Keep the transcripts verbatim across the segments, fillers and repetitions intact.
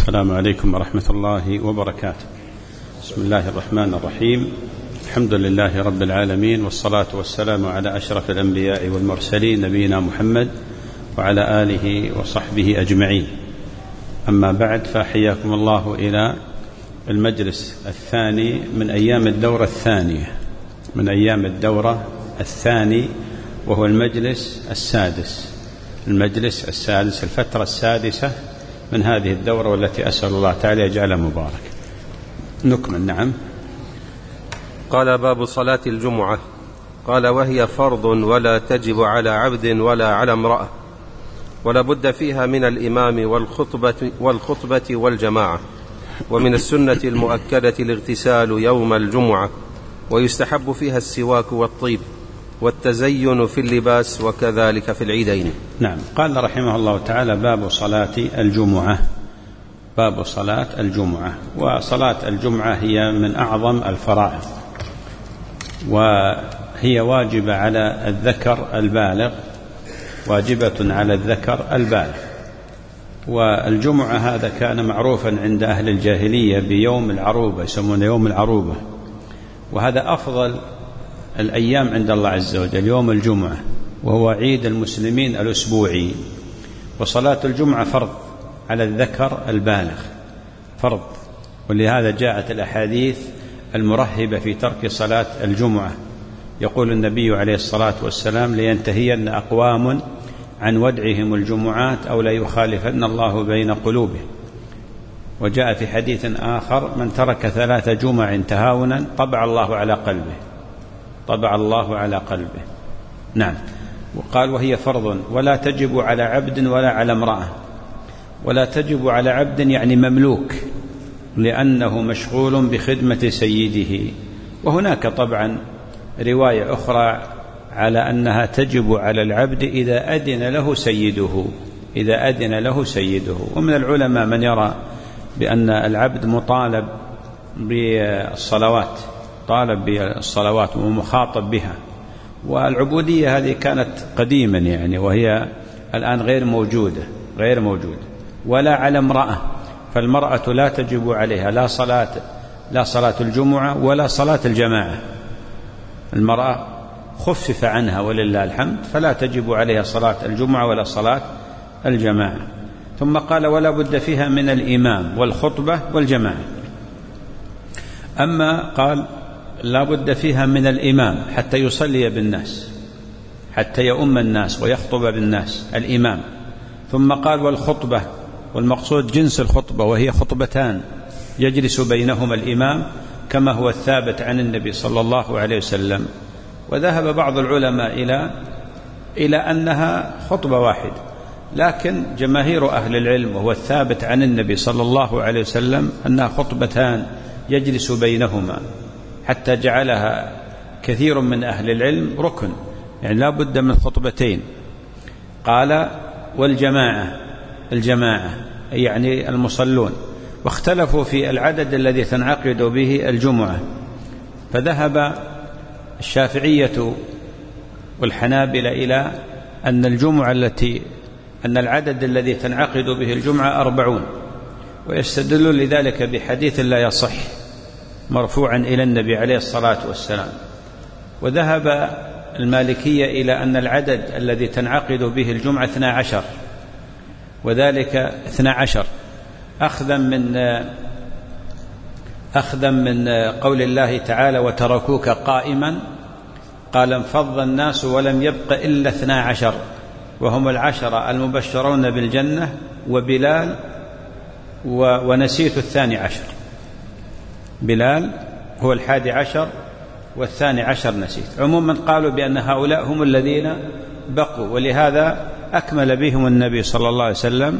السلام عليكم ورحمة الله وبركاته. بسم الله الرحمن الرحيم. الحمد لله رب العالمين، والصلاة والسلام على أشرف الأنبياء والمرسلين نبينا محمد وعلى آله وصحبه أجمعين. أما بعد، فحياكم الله إلى المجلس الثاني من أيام الدورة الثانية من أيام الدورة الثاني وهو المجلس السادس المجلس السادس الفترة السادسة من هذه الدورة، والتي أسأل الله تعالى يجعلها مبارك. نكمل. نعم. قال: باب صلاة الجمعة. قال: وهي فرض ولا تجب على عبد ولا على امرأة، ولا بد فيها من الإمام والخطبة, والخطبة والجماعة، ومن السنة المؤكدة الاغتسال يوم الجمعة، ويستحب فيها السواك والطيب والتزين في اللباس، وكذلك في العيدين. نعم. قال رحمه الله تعالى: باب صلاة الجمعة. باب صلاة الجمعة. وصلاة الجمعة هي من أعظم الفرائض، وهي واجبة على الذكر البالغ، واجبة على الذكر البالغ. والجمعة هذا كان معروفا عند أهل الجاهلية بيوم العروبة، يسمونه يوم العروبة، وهذا أفضل الأيام عند الله عز وجل، يوم الجمعة، وهو عيد المسلمين الأسبوعي. وصلاة الجمعة فرض على الذكر البالغ، فرض، ولهذا جاءت الأحاديث المرهبة في ترك صلاة الجمعة. يقول النبي عليه الصلاة والسلام: لينتهين أقوام عن ودعهم الجمعات أو لا يخالفن الله بين قلوبهم. وجاء في حديث آخر: من ترك ثلاث جمع تهاونا طبع الله على قلبه طبع الله على قلبه. نعم. وقال: وهي فرض ولا تجب على عبد ولا على امرأة. ولا تجب على عبد يعني مملوك، لأنه مشغول بخدمة سيده. وهناك طبعا رواية أخرى على أنها تجب على العبد إذا أذن له سيده إذا أذن له سيده. ومن العلماء من يرى بأن العبد مطالب بالصلوات طالب بالصلوات ومخاطب بها. والعبودية هذه كانت قديما يعني، وهي الآن غير موجودة غير موجودة ولا على امرأة، فالمرأة لا تجب عليها لا صلاة لا صلاة الجمعة ولا صلاة الجماعة. المرأة خفف عنها ولله الحمد، فلا تجب عليها صلاة الجمعة ولا صلاة الجماعة. ثم قال: ولا بد فيها من الإمام والخطبة والجماعة. أما قال: لا بد فيها من الإمام حتى يصلي بالناس، حتى يؤم الناس ويخطب بالناس، الإمام. ثم قال: والخطبة، والمقصود جنس الخطبة، وهي خطبتان يجلس بينهما الإمام كما هو الثابت عن النبي صلى الله عليه وسلم. وذهب بعض العلماء إلى إلى أنها خطبة واحدة، لكن جماهير أهل العلم وهو الثابت عن النبي صلى الله عليه وسلم أنها خطبتان يجلس بينهما، حتى جعلها كثير من أهل العلم ركن، يعني لا بد من خطبتين. قال: والجماعة، الجماعة يعني المصلون. واختلفوا في العدد الذي تنعقد به الجمعة، فذهب الشافعية والحنابلة إلى أن الجمعة التي أن العدد الذي تنعقد به الجمعة أربعون، ويستدل لذلك بحديث لا يصح مرفوعا إلى النبي عليه الصلاة والسلام. وذهب المالكية إلى أن العدد الذي تنعقد به الجمعة اثنا عشر، وذلك اثنا عشر أخذا من أخذا من قول الله تعالى: وتركوك قائما. قال: انفض الناس ولم يبق إلا اثنا عشر، وهم العشرة المبشرون بالجنة وبلال ونسيت الثاني عشر. بلال هو الحادي عشر والثاني عشر نسيت. عموما قالوا بأن هؤلاء هم الذين بقوا، ولهذا أكمل بهم النبي صلى الله عليه وسلم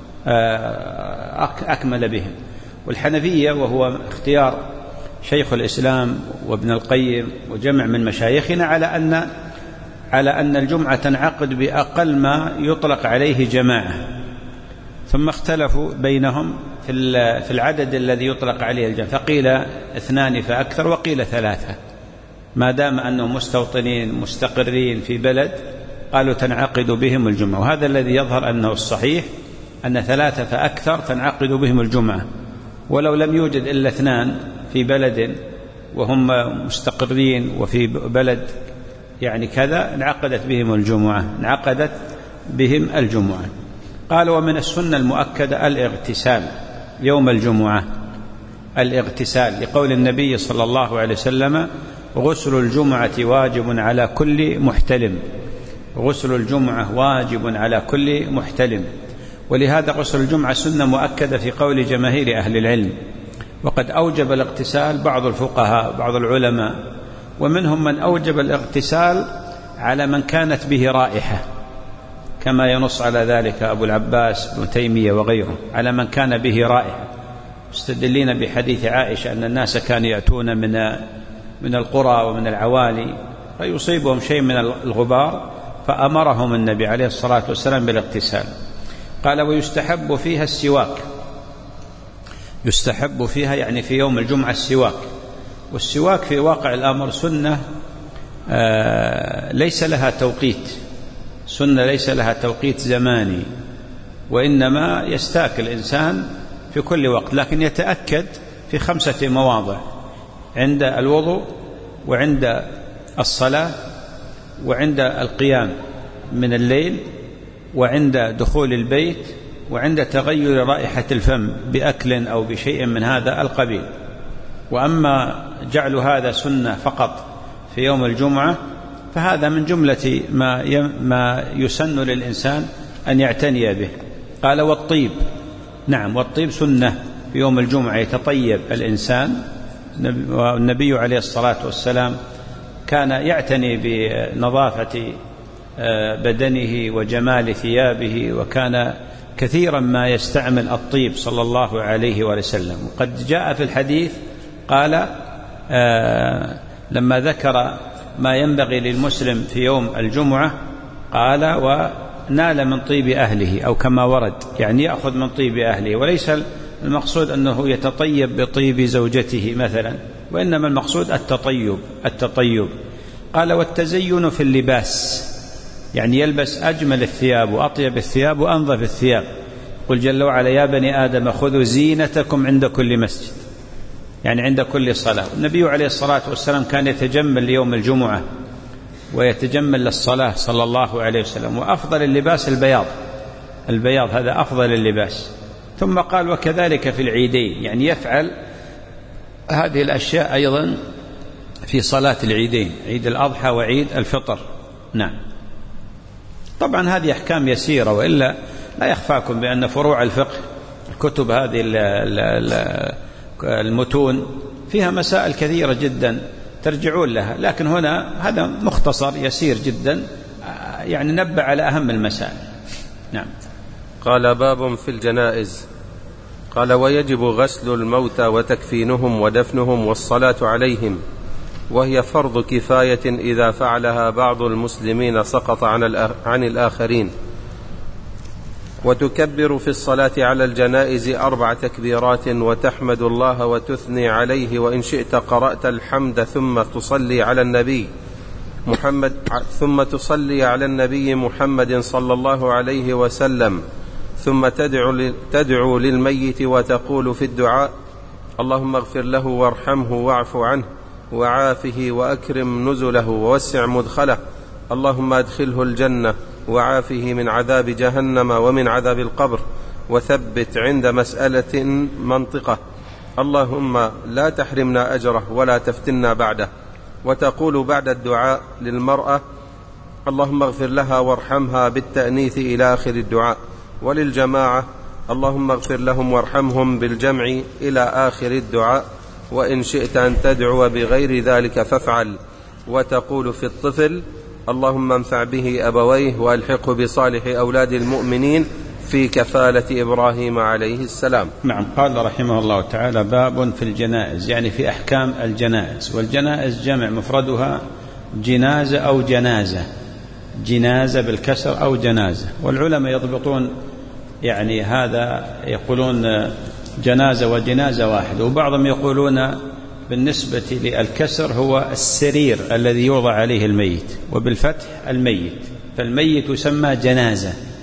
أكمل بهم. والحنفية، وهو اختيار شيخ الإسلام وابن القيم وجمع من مشايخنا، على أن على أن الجمعة تنعقد بأقل ما يطلق عليه جماعة. ثم اختلفوا بينهم في العدد الذي يطلق عليه الجماعة، فقيل اثنان فأكثر، وقيل ثلاثة، ما دام أنهم مستوطنين مستقرين في بلد قالوا تنعقد بهم الجمعة. وهذا الذي يظهر أنه الصحيح أن ثلاثة فأكثر تنعقد بهم الجمعة، ولو لم يوجد إلا اثنان في بلد وهم مستقرين وفي بلد يعني كذا انعقدت بهم الجمعة انعقدت بهم الجمعة. قال ومن السنة المؤكدة الاغتسال يوم الجمعة، الاغتسال لقول النبي صلى الله عليه وسلم غسل الجمعة واجب على كل محتلم، غسل الجمعة واجب على كل محتلم، ولهذا غسل الجمعة سنة مؤكدة في قول جماهير أهل العلم. وقد أوجب الاغتسال بعض الفقهاء بعض العلماء، ومنهم من أوجب الاغتسال على من كانت به رائحة، كما ينص على ذلك أبو العباس بن تيمية وغيره، على من كان به رائحة، مستدلين بحديث عائشة أن الناس كانوا يأتون من من القرى ومن العوالي فيصيبهم شيء من الغبار، فأمرهم النبي عليه الصلاة والسلام بالاغتسال. قال ويستحب فيها السواك، يستحب فيها يعني في يوم الجمعة السواك، والسواك في واقع الأمر سنة آه ليس لها توقيت، سنة ليس لها توقيت زماني، وإنما يستاك الإنسان في كل وقت، لكن يتأكد في خمسة مواضع: عند الوضوء، وعند الصلاة، وعند القيام من الليل، وعند دخول البيت، وعند تغير رائحة الفم بأكل أو بشيء من هذا القبيل. وأما جعل هذا سنة فقط في يوم الجمعة فهذا من جملة ما ما يسن للإنسان أن يعتني به. قال والطيب، نعم والطيب سنة في يوم الجمعة يتطيب الإنسان، والنبي عليه الصلاة والسلام كان يعتني بنظافة بدنه وجمال ثيابه، وكان كثيرا ما يستعمل الطيب صلى الله عليه وسلم. وقد جاء في الحديث قال آه لما ذكر ما ينبغي للمسلم في يوم الجمعة قال ونال من طيب أهله، أو كما ورد يعني يأخذ من طيب أهله، وليس المقصود أنه يتطيب بطيب زوجته مثلا، وإنما المقصود التطيب التطيب. قال والتزين في اللباس، يعني يلبس أجمل الثياب وأطيب الثياب وأنظف الثياب. قل جل وعلا يا بني آدم خذوا زينتكم عند كل مسجد، يعني عند كل صلاة. النبي عليه الصلاة والسلام كان يتجمل ليوم الجمعة ويتجمل للصلاة صلى الله عليه وسلم، وأفضل اللباس البياض، البياض هذا أفضل اللباس. ثم قال وكذلك في العيدين، يعني يفعل هذه الأشياء أيضا في صلاة العيدين، عيد الأضحى وعيد الفطر. نعم طبعا هذه أحكام يسيرة، وإلا لا يخفاكم بأن فروع الفقه الكتب هذه المتون فيها مسائل كثيرة جدا ترجعون لها، لكن هنا هذا مختصر يسير جدا يعني نبه على أهم المسائل. نعم. قال باب في الجنائز. قال ويجب غسل الموتى وتكفينهم ودفنهم والصلاة عليهم، وهي فرض كفاية إذا فعلها بعض المسلمين سقط عن الآخرين. وتكبر في الصلاة على الجنائز أربع تكبيرات، وتحمد الله وتثني عليه، وإن شئت قرأت الحمد ثم تصلي على النبي محمد ثم تصلي على النبي محمد صلى الله عليه وسلم، ثم تدعو, تدعو للميت وتقول في الدعاء اللهم اغفر له وارحمه واعف عنه وعافه وأكرم نزله ووسع مدخله، اللهم أدخله الجنة وعافه من عذاب جهنم ومن عذاب القبر، وثبت عند مسألة منطقة، اللهم لا تحرمنا أجره ولا تفتنا بعده. وتقول بعد الدعاء للمرأة اللهم اغفر لها وارحمها بالتأنيث إلى آخر الدعاء. وللجماعة اللهم اغفر لهم وارحمهم بالجمع إلى آخر الدعاء، وإن شئت أن تدعو بغير ذلك فافعل. وتقول في الطفل اللهم انفع به أبويه وألحقه بصالح أولاد المؤمنين في كفالة إبراهيم عليه السلام. نعم. قال رحمه الله تعالى باب في الجنائز، يعني في أحكام الجنائز. والجنائز جمع مفردها جنازة أو جنازة، جنازة بالكسر أو جنازة. والعلماء يضبطون يعني هذا، يقولون جنازة وجنازة واحد، وبعضهم يقولون بالنسبة للكسر هو السرير الذي يوضع عليه الميت، وبالفتح الميت، فالميت يسمى جنازة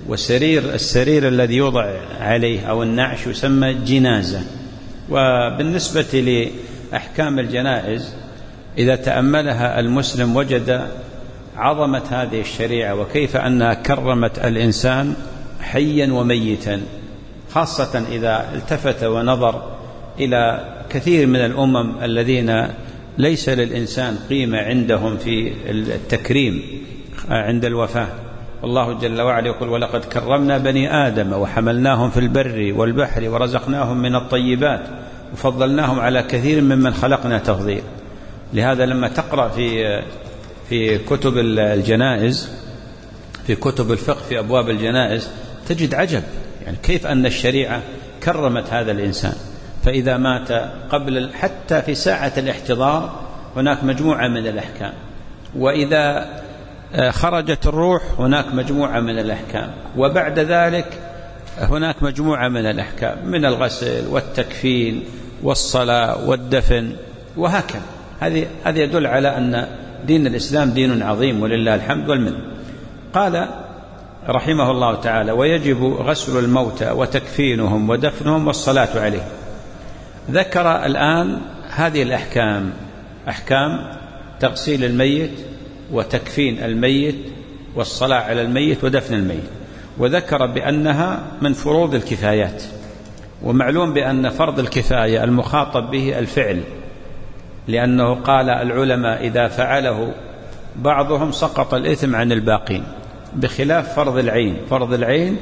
وسرير السرير الذي يوضع عليه أو النعش يسمى جنازة. وبالنسبة لأحكام الجنائز إذا تأملها المسلم وجد عظمة هذه الشريعة وكيف أنها كرمت الإنسان حيا وميتا، خاصة إذا التفت ونظر إلى كثير من الأمم الذين ليس للإنسان قيمة عندهم في التكريم عند الوفاة. والله جل وعلا يقول: ولقد كرمنا بني آدم وحملناهم في البر والبحر ورزقناهم من الطيبات وفضلناهم على كثير ممن خلقنا تفضيلا. لهذا لما تقرأ في في كتب الجنائز، في كتب الفقه في أبواب الجنائز، تجد عجب، يعني كيف أن الشريعة كرمت هذا الإنسان. فإذا مات قبل حتى في ساعة الاحتضار هناك مجموعة من الأحكام، وإذا خرجت الروح هناك مجموعة من الأحكام، وبعد ذلك هناك مجموعة من الأحكام من الغسل والتكفين والصلاة والدفن وهكذا. هذه هذا يدل على أن دين الإسلام دين عظيم ولله الحمد والمنة. قال رحمه الله تعالى: ويجب غسل الموتى وتكفينهم ودفنهم والصلاة عليهم. ذكر الآن هذه الأحكام، أحكام تغسيل الميت وتكفين الميت والصلاة على الميت ودفن الميت، وذكر بأنها من فروض الكفايات. ومعلوم بأن فرض الكفاية المخاطب به الفعل، لأنه قال العلماء: إذا فعله بعضهم سقط الإثم عن الباقين، بخلاف فرض العين. فرض العين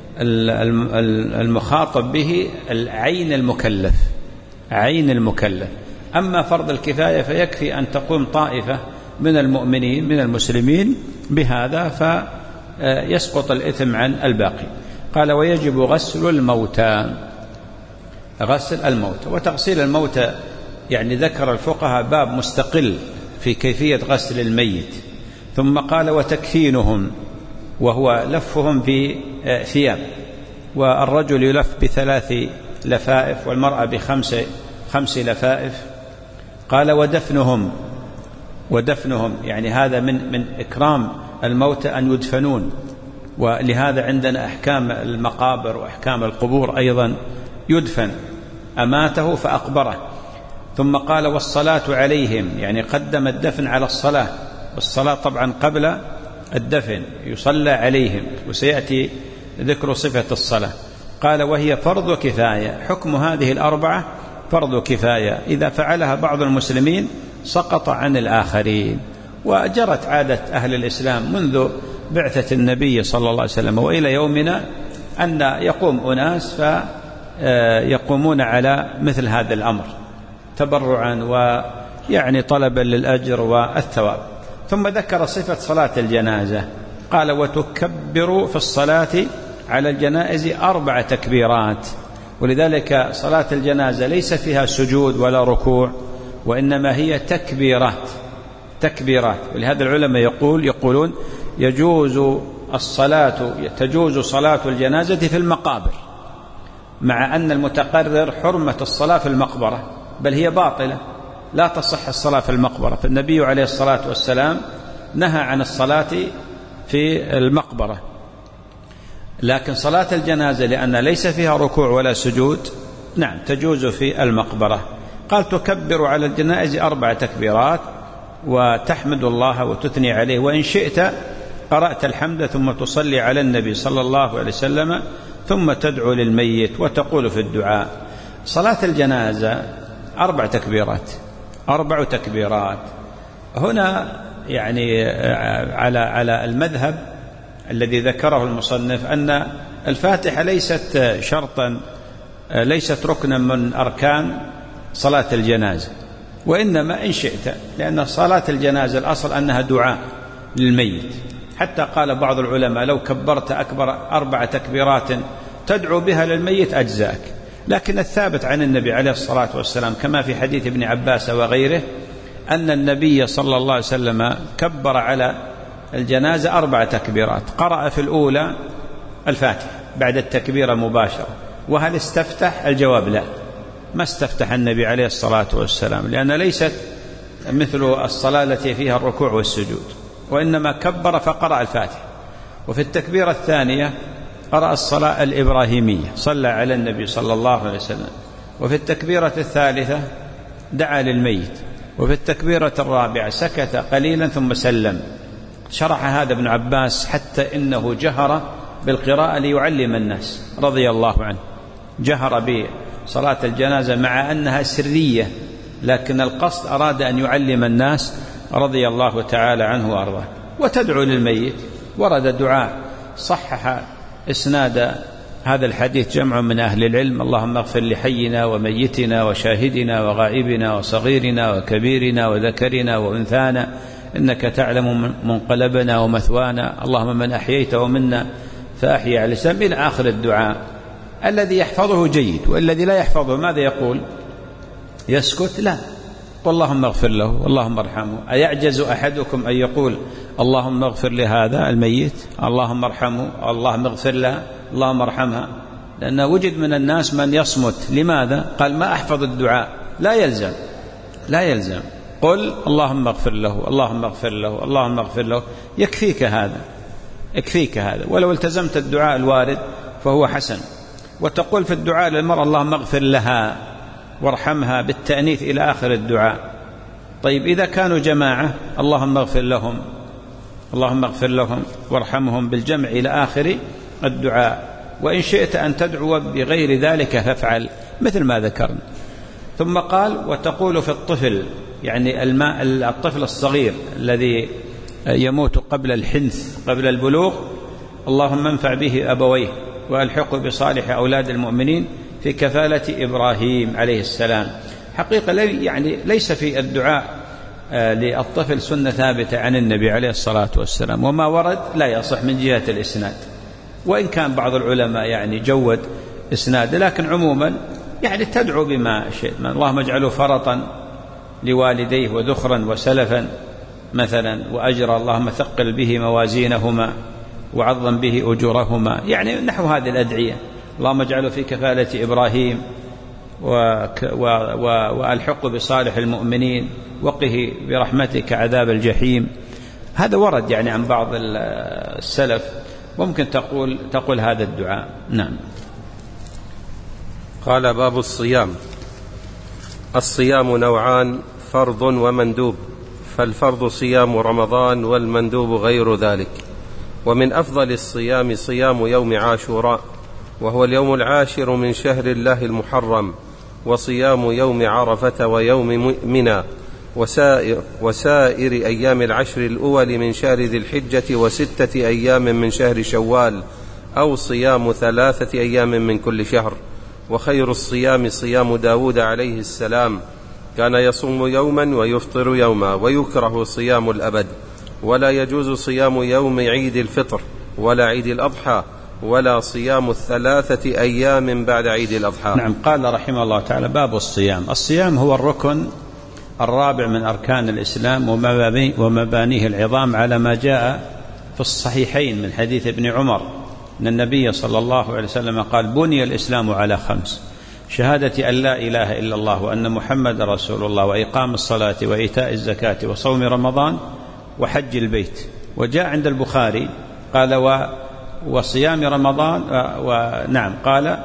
المخاطب به العين المكلف، عين المكلف. أما فرض الكفاية فيكفي أن تقوم طائفة من المؤمنين من المسلمين بهذا فيسقط الإثم عن الباقي. قال: ويجب غسل الموتى، غسل الموتى وتغسيل الموتى. يعني ذكر الفقهاء باب مستقل في كيفية غسل الميت، ثم قال: وتكفينهم، وهو لفهم بثياب، والرجل يلف بثلاث لفائف والمرأة بخمس خمس لفائف. قال: ودفنهم، ودفنهم يعني هذا من من إكرام الموتى أن يدفنون، ولهذا عندنا أحكام المقابر وأحكام القبور أيضا، يدفن، أماته فأقبره. ثم قال: والصلاة عليهم، يعني قدم الدفن على الصلاة، والصلاة طبعا قبل الدفن، يصلى عليهم، وسيأتي ذكر صفة الصلاة. قال: وهي فرض كفاية. حكم هذه الأربعة فرض كفاية، إذا فعلها بعض المسلمين سقط عن الآخرين. وجرت عادة أهل الإسلام منذ بعثة النبي صلى الله عليه وسلم وإلى يومنا أن يقوم أناس فيقومون على مثل هذا الأمر تبرعا ويعني طلبا للأجر والثواب. ثم ذكر صفة صلاة الجنازة. قال: وتكبر في الصلاة على الجنائز أربع تكبيرات. ولذلك صلاة الجنازة ليس فيها سجود ولا ركوع، وإنما هي تكبيرات، تكبيرات. ولهذا العلماء يقول يقولون يجوز الصلاة تجوز صلاة الجنازة في المقابر، مع أن المتقرر حرمة الصلاة في المقبرة، بل هي باطلة، لا تصح الصلاة في المقبرة. فالنبي عليه الصلاة والسلام نهى عن الصلاة في المقبرة. لكن صلاة الجنازة لأن ليس فيها ركوع ولا سجود، نعم تجوز في المقبرة. قال: تكبر على الجنائز أربع تكبيرات، وتحمد الله وتثني عليه، وإن شئت قرأت الحمد ثم تصلي على النبي صلى الله عليه وسلم، ثم تدعو للميت وتقول في الدعاء. صلاة الجنازة أربع تكبيرات، أربع تكبيرات. هنا يعني على على المذهب الذي ذكره المصنف أن الفاتحة ليست شرطا، ليست ركنا من أركان صلاة الجنازة، وإنما إن شئت، لأن صلاة الجنازة الأصل أنها دعاء للميت. حتى قال بعض العلماء: لو كبرت أكبر أربع تكبيرات تدعو بها للميت أجزاك. لكن الثابت عن النبي عليه الصلاة والسلام كما في حديث ابن عباس وغيره أن النبي صلى الله عليه وسلم كبر على الجنازة أربع تكبيرات، قرأ في الأولى الفاتحة بعد التكبيرة مباشرة. وهل استفتح؟ الجواب لا، ما استفتح النبي عليه الصلاة والسلام، لأن ليست مثل الصلاة التي فيها الركوع والسجود، وإنما كبر فقرأ الفاتحة. وفي التكبيرة الثانية قرأ الصلاة الإبراهيمية، صلى على النبي صلى الله عليه وسلم. وفي التكبيرة الثالثة دعا للميت. وفي التكبيرة الرابعة سكت قليلا ثم سلم. شرح هذا ابن عباس حتى إنه جهر بالقراءة ليعلم الناس رضي الله عنه، جهر بصلاة الجنازة مع أنها سرية، لكن القصد أراد أن يعلم الناس رضي الله تعالى عنه وأرضاه. وتدعو للميت، ورد دعاء صحح إسناد هذا الحديث جمع من أهل العلم: اللهم اغفر لحينا وميتنا وشاهدنا وغائبنا وصغيرنا وكبيرنا وذكرنا وأنثانا إنك تعلم منقلبنا ومثوانا، اللهم من أحييته منا فأحيي على الإسلام، إلى آخر الدعاء. الذي يحفظه جيد، والذي لا يحفظه ماذا يقول؟ يسكت؟ لا، قل اللهم اغفر له اللهم ارحمه. أيعجز أحدكم أن يقول اللهم اغفر لهذا الميت، اللهم ارحمه، اللهم اغفر له، اللهم ارحمها؟ لأنه وجد من الناس من يصمت. لماذا؟ قال ما أحفظ الدعاء. لا يلزم، لا يلزم، قل اللهم اغفر له اللهم اغفر له اللهم اغفر له، يكفيك هذا، يكفيك هذا. ولو التزمت الدعاء الوارد فهو حسن. وتقول في الدعاء للمرأة اللهم اغفر لها وارحمها بالتأنيث إلى آخر الدعاء. طيب إذا كانوا جماعة اللهم اغفر لهم اللهم اغفر لهم وارحمهم بالجمع إلى آخر الدعاء. وإن شئت أن تدعو بغير ذلك فافعل مثل ما ذكرنا. ثم قال وتقول في الطفل، يعني الماء الطفل الصغير الذي يموت قبل الحنث قبل البلوغ: اللهم انفع به أبويه وألحقه بصالح أولاد المؤمنين في كفالة إبراهيم عليه السلام. حقيقة يعني ليس في الدعاء للطفل سنة ثابتة عن النبي عليه الصلاة والسلام، وما ورد لا يصح من جهة الإسناد، وإن كان بعض العلماء يعني جود إسناد، لكن عموما يعني تدعو بما شئت. اللهم اجعله فرطا لوالديه وذخرا وسلفا مثلا وأجرا، اللهم ثقل به موازينهما وعظم به أجورهما، يعني نحو هذه الأدعية. اللهم اجعله في كفالة إبراهيم وألحقه بصالح المؤمنين وقه برحمتك عذاب الجحيم. هذا ورد يعني عن بعض السلف، ممكن تقول تقول هذا الدعاء. نعم. قال باب الصيام. الصيام نوعان: فرض ومندوب، فالفرض صيام رمضان والمندوب غير ذلك. ومن أفضل الصيام صيام يوم عاشوراء، وهو اليوم العاشر من شهر الله المحرم، وصيام يوم عرفة ويوم منى وسائر, وسائر أيام العشر الأول من شهر ذي الحجة وستة أيام من شهر شوال، أو صيام ثلاثة أيام من كل شهر. وخير الصيام صيام داود عليه السلام، كان يصوم يوما ويفطر يوما، ويكره صيام الأبد. ولا يجوز صيام يوم عيد الفطر ولا عيد الأضحى، ولا صيام الثلاثة أيام بعد عيد الأضحى. نعم. قال رحمه الله تعالى: باب الصيام. الصيام هو الركن الرابع من أركان الإسلام ومبانيه العظام، على ما جاء في الصحيحين من حديث ابن عمر أن النبي صلى الله عليه وسلم قال: بني الإسلام على خمس: شهادة أن لا إله إلا الله وأن محمد رسول الله، وإقام الصلاة وإيتاء الزكاة وصوم رمضان وحج البيت. وجاء عند البخاري قال: و وصيام رمضان، ونعم قال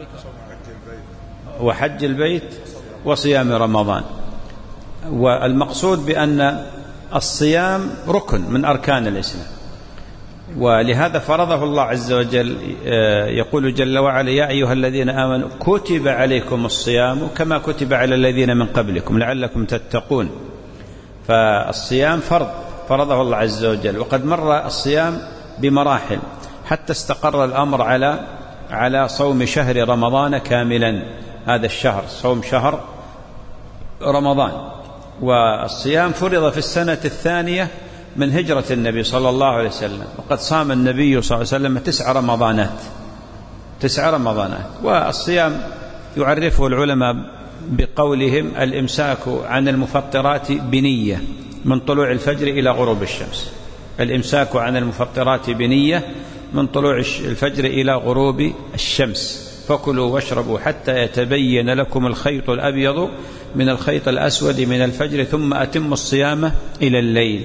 وحج البيت وصيام رمضان. والمقصود بأن الصيام ركن من أركان الإسلام، ولهذا فرضه الله عز وجل. يقول جل وعلا: يا أيها الذين آمنوا كتب عليكم الصيام كما كتب على الذين من قبلكم لعلكم تتقون. فالصيام فرض فرضه الله عز وجل، وقد مر الصيام بمراحل حتى استقر الأمر على على صوم شهر رمضان كاملا. هذا الشهر صوم شهر رمضان. والصيام فرض في السنة الثانية من هجرة النبي صلى الله عليه وسلم، وقد صام النبي صلى الله عليه وسلم تسع رمضانات تسع رمضانات. والصيام يعرفه العلماء بقولهم: الإمساك عن المفطرات بنية من طلوع الفجر إلى غروب الشمس. الإمساك عن المفطرات بنية من طلوع الفجر إلى غروب الشمس. فكلوا واشربوا حتى يتبين لكم الخيط الأبيض من الخيط الأسود من الفجر، ثم أتموا الصيام إلى الليل.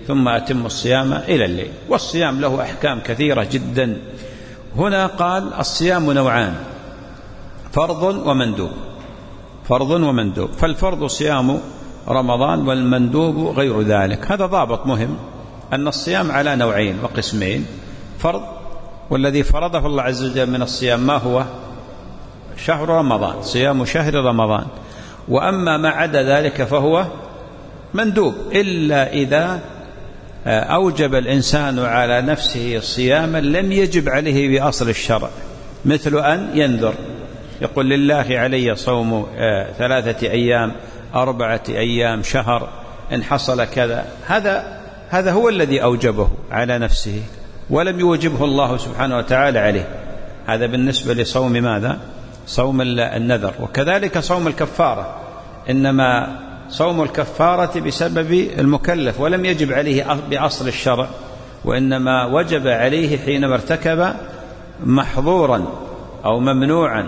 ثم أتم الصيام إلى الليل. والصيام له أحكام كثيرة جدا. هنا قال الصيام نوعان: فرض ومندوب. فرض ومندوب. فالفرض صيام رمضان والمندوب غير ذلك. هذا ضابط مهم، أن الصيام على نوعين وقسمين: فرض، والذي فرضه الله عز وجل من الصيام ما هو؟ شهر رمضان، صيام شهر رمضان. وأما ما عدا ذلك فهو مندوب، إلا إذا أوجب الإنسان على نفسه صياما لم يجب عليه بأصل الشرع، مثل أن ينذر، يقول لله علي صوم ثلاثة أيام، أربعة أيام، شهر، إن حصل كذا. هذا هذا هو الذي أوجبه على نفسه ولم يوجبه الله سبحانه وتعالى عليه. هذا بالنسبة لصوم ماذا؟ صوم النذر. وكذلك صوم الكفارة، إنما صوم الكفارة بسبب المكلف ولم يجب عليه بأصل الشرع، وإنما وجب عليه حينما ارتكب محظورا أو ممنوعا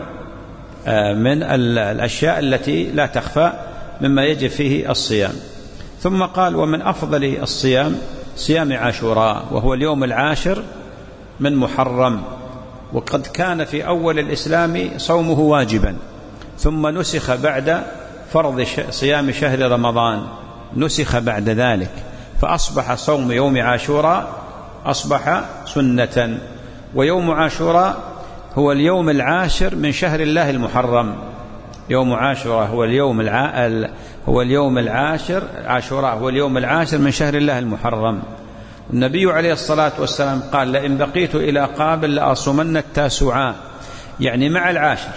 من الأشياء التي لا تخفى مما يجب فيه الصيام. ثم قال: ومن أفضل الصيام صيام عاشوراء، وهو اليوم العاشر من محرم، وقد كان في أول الإسلام صومه واجبا، ثم نسخ بعد فرض صيام شهر رمضان، نسخ بعد ذلك، فأصبح صوم يوم عاشوراء أصبح سنة. ويوم عاشوراء هو اليوم العاشر من شهر الله المحرم. يوم عاشوراء هو اليوم الع... هو اليوم العاشر، عاشوراء هو اليوم العاشر من شهر الله المحرم. النبي عليه الصلاة والسلام قال: لئن بقيت إلى قابل لأصومن التاسعاء، يعني مع العاشر،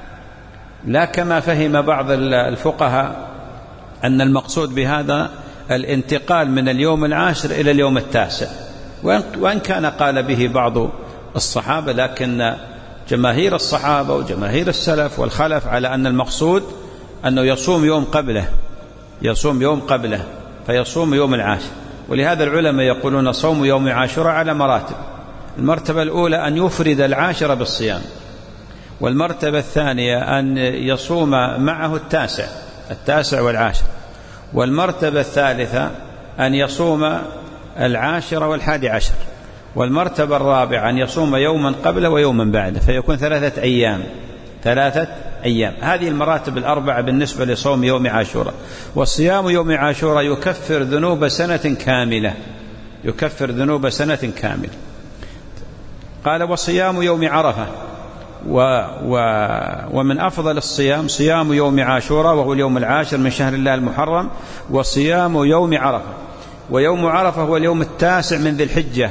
لا كما فهم بعض الفقهاء أن المقصود بهذا الانتقال من اليوم العاشر إلى اليوم التاسع، وإن كان قال به بعض الصحابة، لكن جماهير الصحابة وجماهير السلف والخلف على أن المقصود أنه يصوم يوم قبله، يصوم يوم قبله فيصوم يوم العاشر. ولهذا العلماء يقولون صوم يوم عاشوراء على مراتب: المرتبة الأولى أن يفرد العاشر بالصيام، والمرتبة الثانية أن يصوم معه التاسع التاسع والعاشر، والمرتبة الثالثة أن يصوم العاشر والحادي عشر، والمرتبة الرابعة أن يصوم يوما قبله ويوما بعده، فيكون ثلاثة أيام ثلاثة أيام. هذه المراتب الأربعة بالنسبة لصوم يوم عاشوراء. وصيام يوم عاشوراء يكفر ذنوب سنة كاملة، يكفر ذنوب سنة كاملة. قال: وصيام يوم عرفة، و و ومن أفضل الصيام صيام يوم عاشوراء، وهو اليوم العاشر من شهر الله المحرم، وصيام يوم عرفة. ويوم عرفة هو اليوم التاسع من ذي الحجة،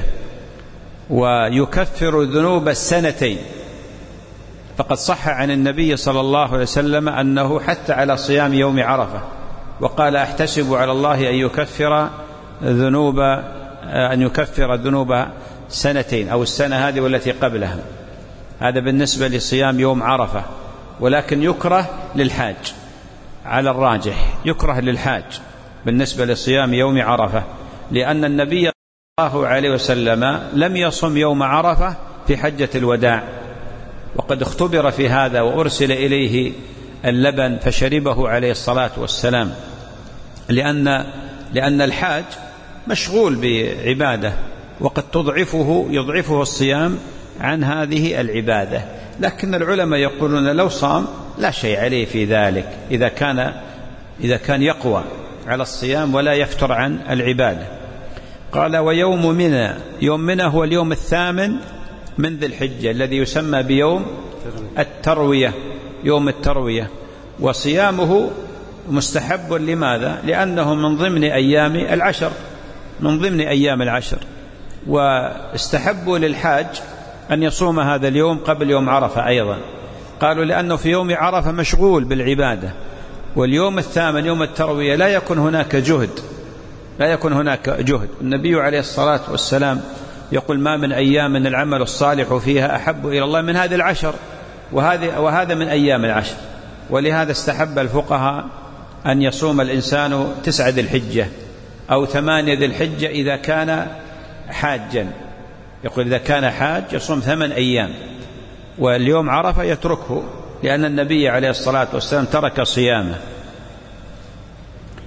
ويكفر ذنوب السنتين. فقد صح عن النبي صلى الله عليه وسلم أنه حتى على صيام يوم عرفة، وقال: أحتسب على الله أن يكفر ذنوب أن يكفر ذنوب سنتين، أو السنة هذه والتي قبلها. هذا بالنسبة لصيام يوم عرفة. ولكن يكره للحاج، على الراجح يكره للحاج بالنسبة لصيام يوم عرفة، لأن النبي صلى الله عليه وسلم لم يصم يوم عرفة في حجة الوداع، وقد اختبر في هذا وأرسل إليه اللبن فشربه عليه الصلاة والسلام، لأن لأن الحاج مشغول بعبادة، وقد تضعفه يضعفه الصيام عن هذه العبادة. لكن العلماء يقولون لو صام لا شيء عليه في ذلك، إذا كان إذا كان يقوى على الصيام ولا يفتر عن العبادة. قال: ويوم منى، يوم منى هو اليوم الثامن من ذي الحجة، الذي يسمى بيوم التروية، يوم التروية. وصيامه مستحب، لماذا؟ لأنه من ضمن أيام العشر، من ضمن أيام العشر. واستحبوا للحاج أن يصوم هذا اليوم قبل يوم عرفة أيضا، قالوا لأنه في يوم عرفة مشغول بالعبادة، واليوم الثامن يوم التروية لا يكون هناك جهد، لا يكون هناك جهد. النبي عليه الصلاة والسلام يقول: ما من أيام العمل الصالح فيها أحب إلى الله من هذه العشر، وهذا وهذا من أيام العشر. ولهذا استحب الفقهاء أن يصوم الإنسان تسعة ذي الحجة أو ثمانية ذي الحجة إذا كان حاجا، يقول إذا كان حاج يصوم ثمان أيام، واليوم عرفة يتركه، لأن النبي عليه الصلاة والسلام ترك صيامه.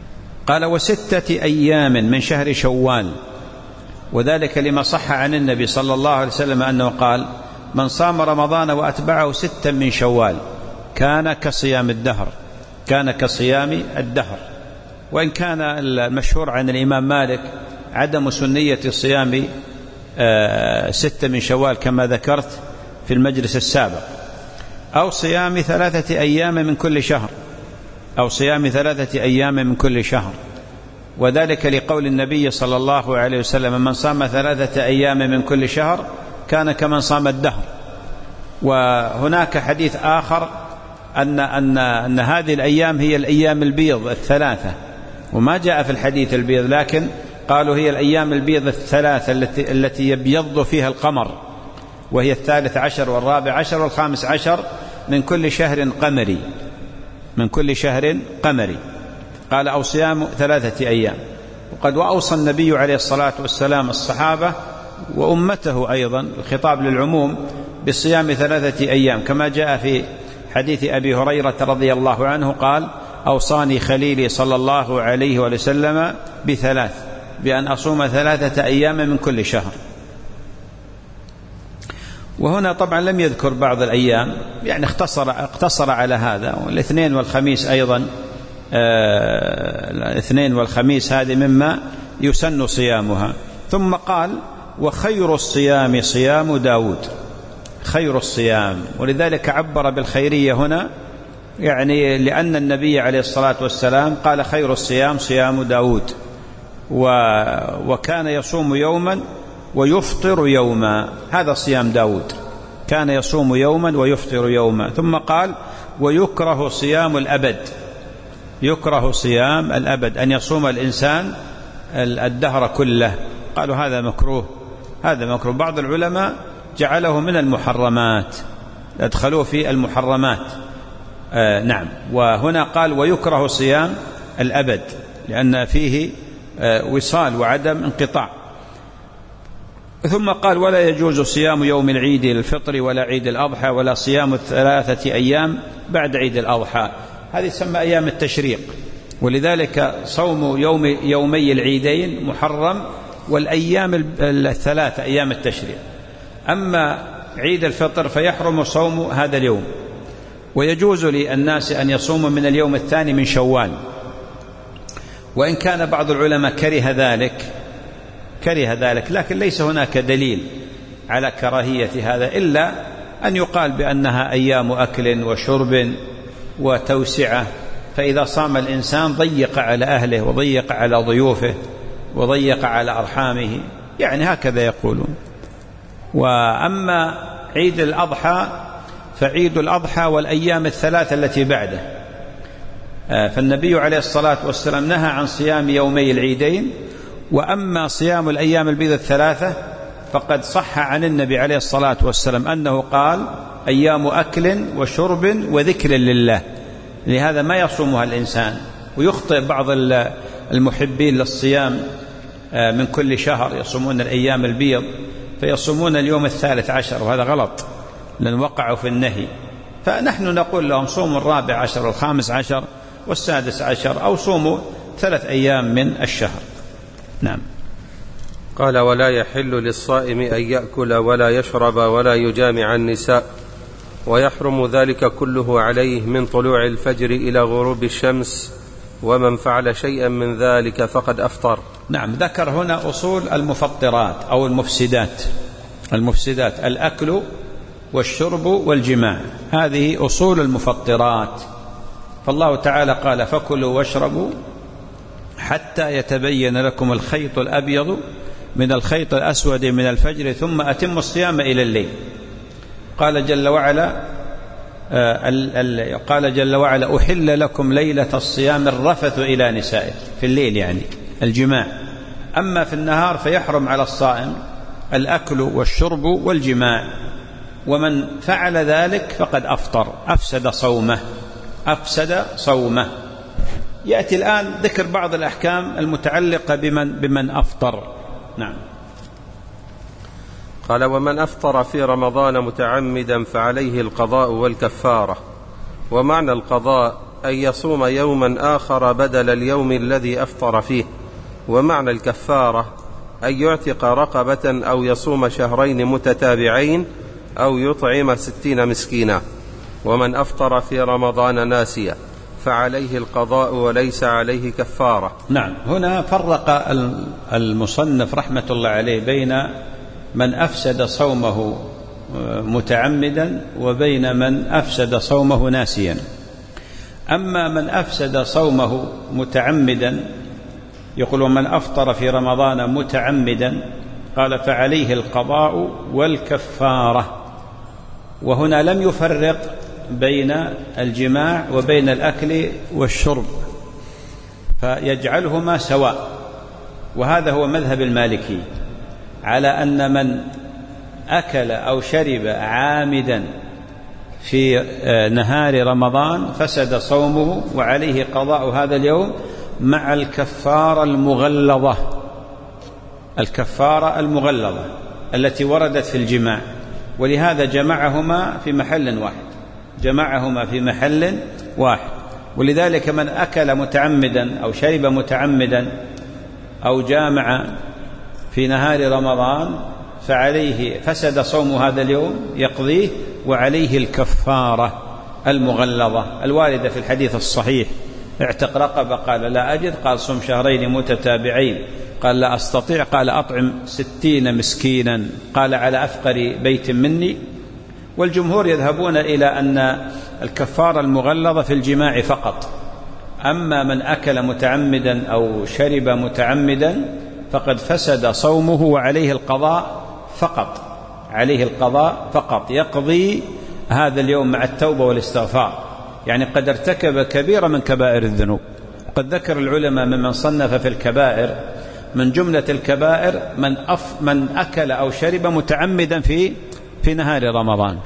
قال وستة أيام من شهر شوال، وذلك لما صح عن النبي صلى الله عليه وسلم أنه قال من صام رمضان وأتبعه ستا من شوال كان كصيام الدهر، كان كصيام الدهر. وإن كان المشهور عن الإمام مالك عدم سنية صيام ستة من شوال كما ذكرت في المجلس السابق، أو صيام ثلاثة أيام من كل شهر، أو صيام ثلاثة أيام من كل شهر، وذلك لقول النبي صلى الله عليه وسلم من صام ثلاثة أيام من كل شهر كان كمن صام الدهر. وهناك حديث آخر أن, أن, أن هذه الأيام هي الأيام البيض الثلاثة، وما جاء في الحديث البيض، لكن قالوا هي الأيام البيض الثلاثة التي, التي يبيض فيها القمر، وهي الثالث عشر والرابع عشر والخامس عشر من كل شهر قمري، من كل شهر قمري. قال أو صيام ثلاثة أيام. وقد وأوصى النبي عليه الصلاة والسلام الصحابة وأمته أيضا، الخطاب للعموم، بصيام ثلاثة أيام، كما جاء في حديث أبي هريرة رضي الله عنه قال أوصاني خليلي صلى الله عليه وسلم بثلاث، بأن أصوم ثلاثة أيام من كل شهر. وهنا طبعا لم يذكر بعض الأيام، يعني اختصر, اقتصر على هذا. والاثنين والخميس أيضا، آه الاثنين والخميس هذه مما يسن صيامها. ثم قال وخير الصيام صيام داود، خير الصيام، ولذلك عبر بالخيرية هنا، يعني لأن النبي عليه الصلاة والسلام قال خير الصيام صيام داود، وكان يصوم يوما ويفطر يوما، هذا صيام داود، كان يصوم يوما ويفطر يوما. ثم قال ويكره صيام الأبد، يكره صيام الأبد، أن يصوم الإنسان الدهر كله، قالوا هذا مكروه، هذا مكروه. بعض العلماء جعله من المحرمات، أدخلوه في المحرمات. آه نعم. وهنا قال ويكره صيام الأبد، لأن فيه آه وصال وعدم انقطاع. ثم قال ولا يجوز صيام يوم العيد الفطر ولا عيد الأضحى ولا صيام الثلاثة أيام بعد عيد الأضحى، هذه تسمى أيام التشريق، ولذلك صوم يوم يومي العيدين محرم، والأيام الثلاثة أيام التشريق. أما عيد الفطر فيحرم صوم هذا اليوم، ويجوز للناس أن يصوموا من اليوم الثاني من شوال، وإن كان بعض العلماء كره ذلك، كره ذلك، لكن ليس هناك دليل على كراهية هذا، إلا أن يقال بأنها أيام أكل وشرب وتوسعة، فإذا صام الإنسان ضيق على أهله وضيق على ضيوفه وضيق على أرحامه، يعني هكذا يقولون. وأما عيد الأضحى فعيد الأضحى والأيام الثلاثة التي بعده، فالنبي عليه الصلاة والسلام نهى عن صيام يومي العيدين. وأما صيام الأيام البيض الثلاثة فقد صح عن النبي عليه الصلاة والسلام أنه قال أيام أكل وشرب وذكر لله، لهذا ما يصومها الإنسان. ويخطئ بعض المحبين للصيام من كل شهر، يصومون الأيام البيض فيصومون اليوم الثالث عشر، وهذا غلط لأن وقعوا في النهي. فنحن نقول لهم صوموا الرابع عشر والخامس عشر والسادس عشر، أو صوموا ثلاث أيام من الشهر. نعم. قال ولا يحل للصائم أن يأكل ولا يشرب ولا يجامع النساء، ويحرم ذلك كله عليه من طلوع الفجر إلى غروب الشمس، ومن فعل شيئا من ذلك فقد أفطر. نعم. ذكر هنا أصول المفطرات أو المفسدات، المفسدات الأكل والشرب والجماع، هذه أصول المفطرات. فالله تعالى قال فكلوا واشربوا حتى يتبين لكم الخيط الأبيض من الخيط الأسود من الفجر ثم أتموا الصيام إلى الليل. قال جل وعلا قال جل وعلا أحل لكم ليلة الصيام الرفث إلى نسائكم، في الليل يعني الجماع. أما في النهار فيحرم على الصائم الأكل والشرب والجماع، ومن فعل ذلك فقد أفطر، أفسد صومه، أفسد صومه. يأتي الآن ذكر بعض الأحكام المتعلقة بمن, بمن أفطر. نعم. قال ومن أفطر في رمضان متعمدا فعليه القضاء والكفارة. ومعنى القضاء أن يصوم يوما آخر بدل اليوم الذي أفطر فيه. ومعنى الكفارة أن يعتق رقبة أو يصوم شهرين متتابعين أو يطعم ستين مسكينا. ومن أفطر في رمضان ناسيا فعليه القضاء وليس عليه كفارة. نعم، هنا فرق المصنف رحمة الله عليه بين من أفسد صومه متعمدا وبين من أفسد صومه ناسيا. أما من أفسد صومه متعمدا يقول ومن أفطر في رمضان متعمدا قال فعليه القضاء والكفارة. وهنا لم يفرق بين الجماع وبين الأكل والشرب فيجعلهما سواء، وهذا هو مذهب المالكي على أن من أكل أو شرب عامدا في نهار رمضان فسد صومه وعليه قضاء هذا اليوم مع الكفارة المغلظة، الكفارة المغلظة التي وردت في الجماع، ولهذا جمعهما في محل واحد، جمعهما في محل واحد. ولذلك من أكل متعمدا أو شرب متعمدا أو جامع في نهار رمضان فعليه فسد صوم هذا اليوم يقضيه وعليه الكفارة المغلظة الواردة في الحديث الصحيح. اعتق رقبة قال لا أجد، قال صم شهرين متتابعين قال لا أستطيع، قال أطعم ستين مسكينا، قال على أفقر بيت مني. والجمهور يذهبون إلى أن الكفارة المغلظة في الجماع فقط، أما من أكل متعمدا أو شرب متعمدا فقد فسد صومه وعليه القضاء فقط، عليه القضاء فقط، يقضي هذا اليوم مع التوبة والاستغفار، يعني قد ارتكب كبيرة من كبائر الذنوب. قد ذكر العلماء ممن صنف في الكبائر من جملة الكبائر من, أف من أكل أو شرب متعمدا في في نهار رمضان.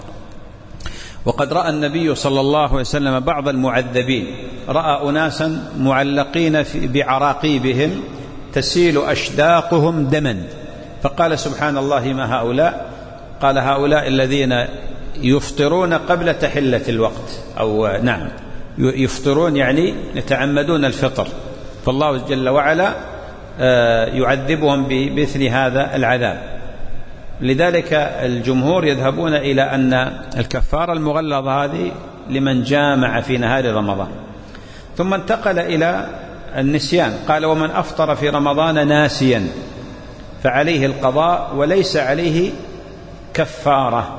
وقد رأى النبي صلى الله عليه وسلم بعض المعذبين، رأى أناسا معلقين بعراقيبهم تسيل أشداقهم دما، فقال سبحان الله ما هؤلاء؟ قال هؤلاء الذين يفطرون قبل تحلة الوقت، أو نعم يفطرون يعني يتعمدون الفطر، فالله جل وعلا يعذبهم بمثل هذا العذاب. لذلك الجمهور يذهبون إلى أن الكفارة المغلظة هذه لمن جامع في نهار رمضان. ثم انتقل إلى النسيان، قال ومن أفطر في رمضان ناسيا فعليه القضاء وليس عليه كفارة،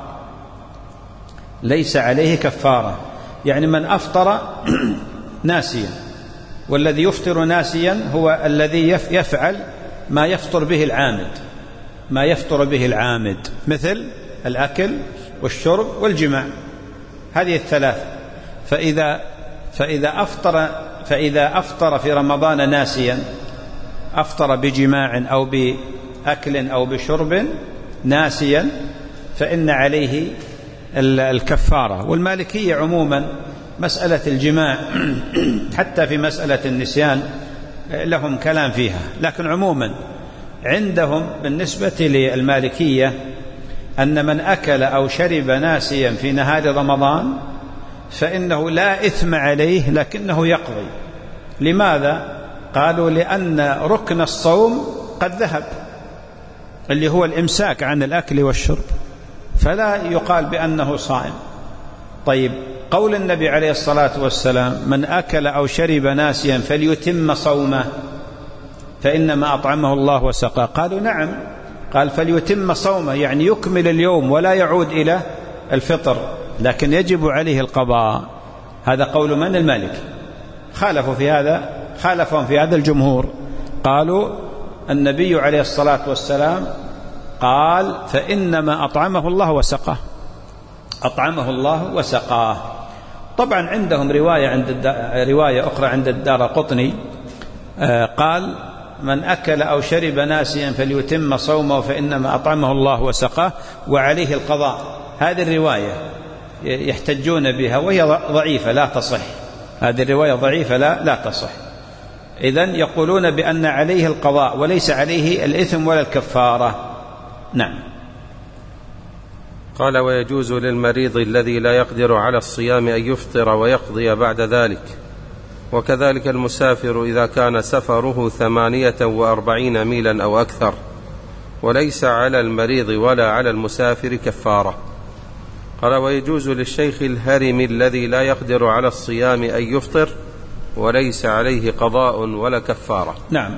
ليس عليه كفارة، يعني من أفطر ناسيا، والذي يفطر ناسيا هو الذي يفعل ما يفطر به العامد، ما يفطر به العامد مثل الأكل والشرب والجماع، هذه الثلاث. فإذا فإذا أفطر فإذا أفطر في رمضان ناسيا، أفطر بجماع أو بأكل أو بشرب ناسيا، فإن عليه الكفارة. والمالكية عموما مسألة الجماع حتى في مسألة النسيان لهم كلام فيها، لكن عموما عندهم بالنسبة للمالكية أن من أكل أو شرب ناسيا في نهار رمضان فإنه لا إثم عليه لكنه يقضي. لماذا؟ قالوا لأن ركن الصوم قد ذهب، اللي هو الإمساك عن الأكل والشرب، فلا يقال بأنه صائم. طيب، قول النبي عليه الصلاة والسلام من أكل أو شرب ناسيا فليتم صومه فإنما أطعمه الله وسقاه، قالوا نعم، قال فليتم صومه يعني يكمل اليوم ولا يعود إلى الفطر، لكن يجب عليه القضاء. هذا قول من؟ المالك. خالفوا في هذا، خالفهم في هذا الجمهور، قالوا النبي عليه الصلاة والسلام قال فإنما أطعمه الله وسقاه، أطعمه الله وسقاه. طبعا عندهم رواية عند رواية أخرى عند الدارقطني قال من أكل أو شرب ناسيا فليتم صومه فإنما أطعمه الله وسقاه وعليه القضاء. هذه الرواية يحتجون بها وهي ضعيفة لا تصح، هذه الرواية ضعيفة لا لا تصح. إذن يقولون بأن عليه القضاء وليس عليه الإثم ولا الكفارة. نعم. قال ويجوز للمريض الذي لا يقدر على الصيام أن يفطر ويقضي بعد ذلك. وكذلك المسافر إذا كان سفره ثمانية وأربعين ميلا أو أكثر. وليس على المريض ولا على المسافر كفارة. قال: ويجوز للشيخ الهرم الذي لا يقدر على الصيام أن يفطر وليس عليه قضاء ولا كفارة. نعم.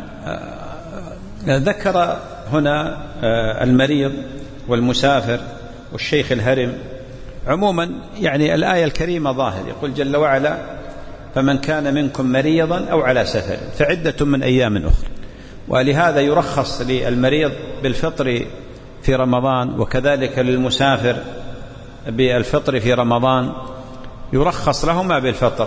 ذكر هنا المريض والمسافر والشيخ الهرم عموما، يعني الآية الكريمة ظاهر، يقول جل وعلا: فمن كان منكم مريضا أو على سفر فعدة من أيام أخرى. ولهذا يرخص للمريض بالفطر في رمضان، وكذلك للمسافر بالفطر في رمضان، يرخص لهما بالفطر.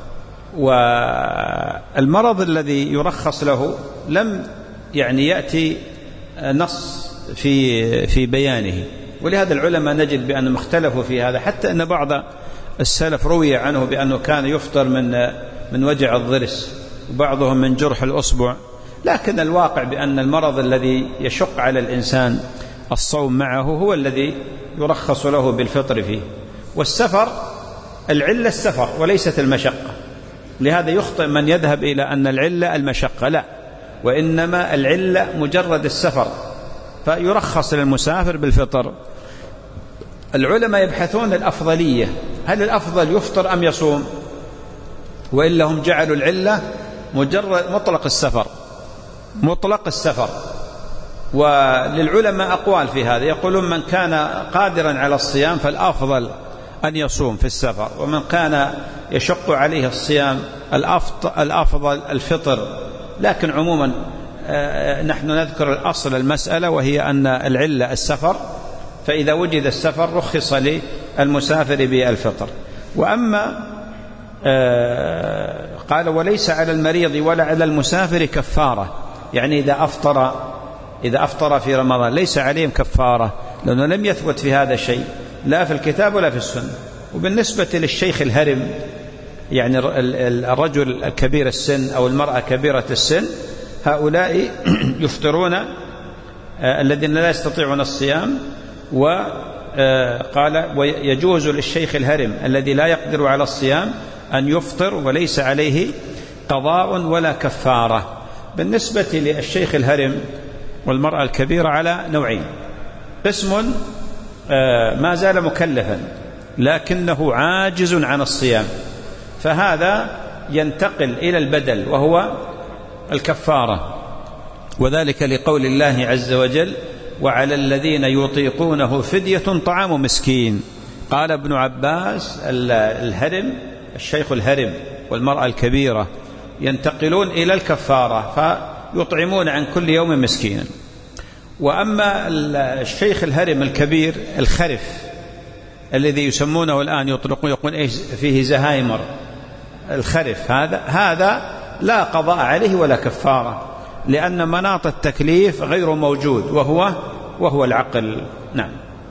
والمرض الذي يرخص له لم يعني يأتي نص في في بيانه، ولهذا العلماء نجد بأنهم اختلفوا في هذا، حتى أن بعض السلف روي عنه بأنه كان يفطر من من وجع الضرس، وبعضهم من جرح الأصبع. لكن الواقع بأن المرض الذي يشق على الإنسان الصوم معه هو الذي يرخص له بالفطر فيه. والسفر العلة السفر وليست المشقة، لهذا يخطئ من يذهب إلى أن العلة المشقة، لا، وإنما العلة مجرد السفر، فيرخص للمسافر بالفطر. العلماء يبحثون الأفضلية، هل الأفضل يفطر أم يصوم؟ وإلا هم جعلوا العلة مجرد مطلق السفر، مطلق السفر. وللعلماء أقوال في هذا، يقولون من كان قادرا على الصيام فالأفضل أن يصوم في السفر، ومن كان يشق عليه الصيام الأفضل الفطر. لكن عموما نحن نذكر الأصل المسألة، وهي أن العلة السفر، فإذا وجد السفر رخص للمسافر بالفطر. وأما قال: وليس على المريض ولا على المسافر كفارة، يعني إذا أفطر إذا أفطر في رمضان ليس عليهم كفارة، لأنه لم يثبت في هذا شيء لا في الكتاب ولا في السنة. وبالنسبة للشيخ الهرم، يعني الرجل الكبير السن أو المرأة كبيرة السن، هؤلاء يفطرون الذين لا يستطيعون الصيام. وقال: ويجوز للشيخ الهرم الذي لا يقدر على الصيام أن يفطر وليس عليه قضاء ولا كفارة. بالنسبة للشيخ الهرم والمرأة الكبيرة على نوعين: قسم ما زال مكلفا لكنه عاجز عن الصيام، فهذا ينتقل إلى البدل وهو الكفارة، وذلك لقول الله عز وجل: وعلى الذين يطيقونه فدية طعام مسكين. قال ابن عباس: الهرم الشيخ الهرم والمرأة الكبيرة ينتقلون إلى الكفارة، فيطعمون عن كل يوم مسكينا. وأما الشيخ الهرم الكبير الخرف الذي يسمونه الآن يطلقون يقول إيش فيه زهايمر، الخرف هذا هذا لا قضاء عليه ولا كفارة، لأن مناط التكليف غير موجود، وهو وهو العقل. نعم.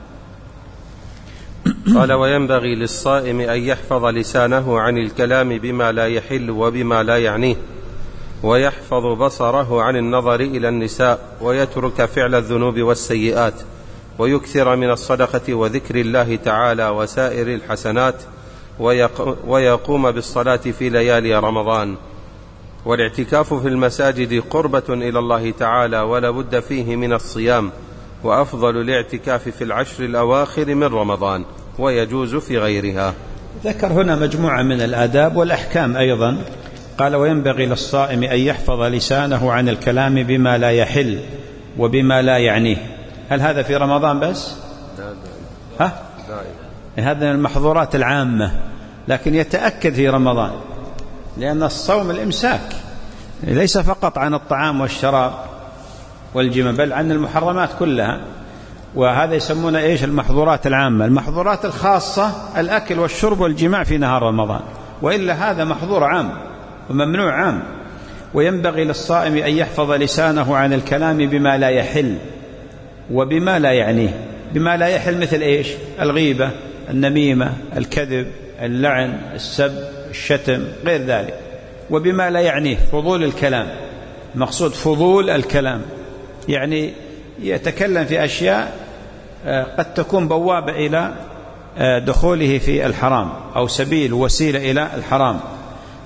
قال: وينبغي للصائم أن يحفظ لسانه عن الكلام بما لا يحل وبما لا يعنيه، ويحفظ بصره عن النظر إلى النساء، ويترك فعل الذنوب والسيئات، ويكثر من الصدقة وذكر الله تعالى وسائر الحسنات، ويقوم بالصلاة في ليالي رمضان. والاعتكاف في المساجد قربة إلى الله تعالى، ولا بد فيه من الصيام، وأفضل الاعتكاف في العشر الأواخر من رمضان، ويجوز في غيرها. ذكر هنا مجموعة من الآداب والأحكام أيضا. قال: وينبغي للصائم أن يحفظ لسانه عن الكلام بما لا يحل وبما لا يعنيه. هل هذا في رمضان بس؟ ها؟ هذا من المحظورات العامة، لكن يتأكد في رمضان، لأن الصوم الإمساك ليس فقط عن الطعام والشراب والجماع، بل عن المحرمات كلها. وهذا يسمونه إيش؟ المحظورات العامة. المحظورات الخاصة الأكل والشرب والجماع في نهار رمضان، وإلا هذا محظور عام وممنوع عام. وينبغي للصائم أن يحفظ لسانه عن الكلام بما لا يحل وبما لا يعنيه. بما لا يحل مثل إيش؟ الغيبة، النميمة، الكذب، اللعن، السب، الشتم، غير ذلك. وبما لا يعنيه فضول الكلام، مقصود فضول الكلام، يعني يتكلم في أشياء قد تكون بوابة إلى دخوله في الحرام، أو سبيل وسيلة إلى الحرام.